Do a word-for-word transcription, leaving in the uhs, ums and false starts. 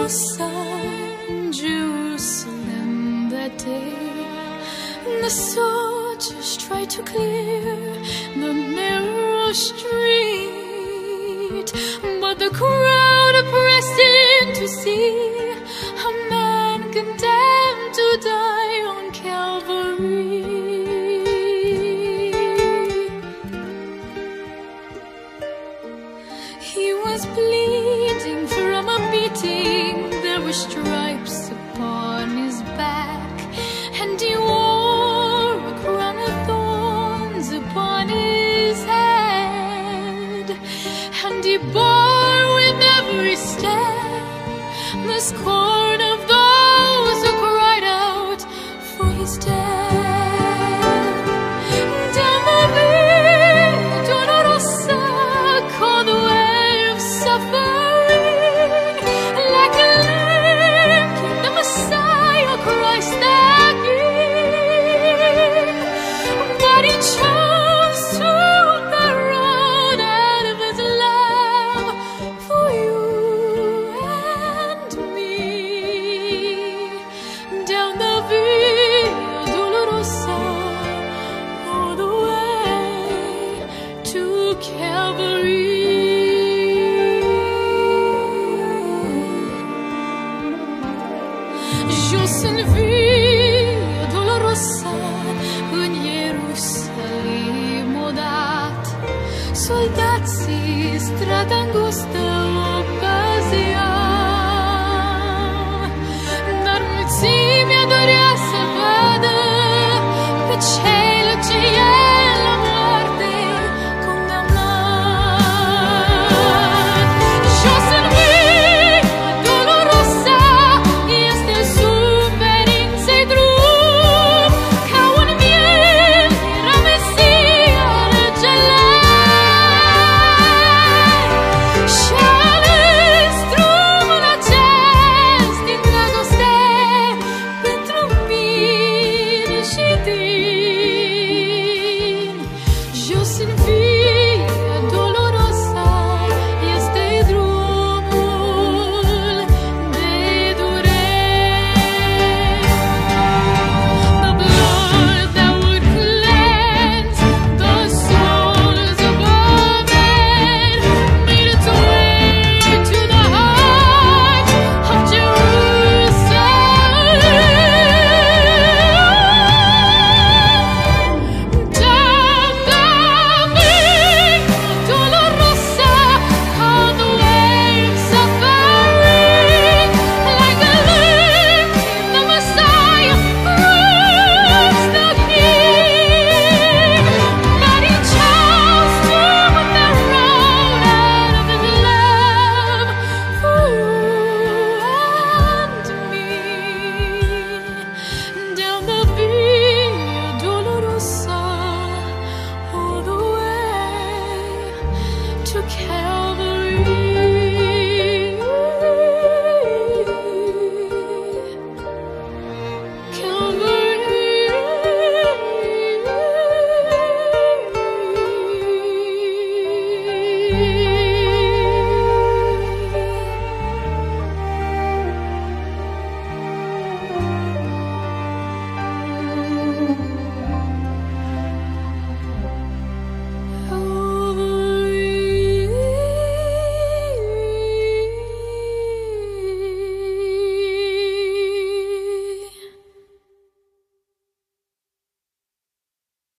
Dolorosa in Jerusalem that day. The soldiers tried to clear the narrow street, but the crowd pressed in to see a man condemned to die on Calvary. He was bleeding from a beating, there were stripes upon his back, and he wore a crown of thorns upon his head, and he bore with every step the scorn of those who cried out for his death. Down the Via Dolorosa, called the way of suffering, like a lamb came the Messiah, Christ the King. But he chose to walk the road out of his love for you and me. Down the Via Dolorosa, all the way to Calvary. Jos în Via Dolorosa, în Ierusalim odată, soldați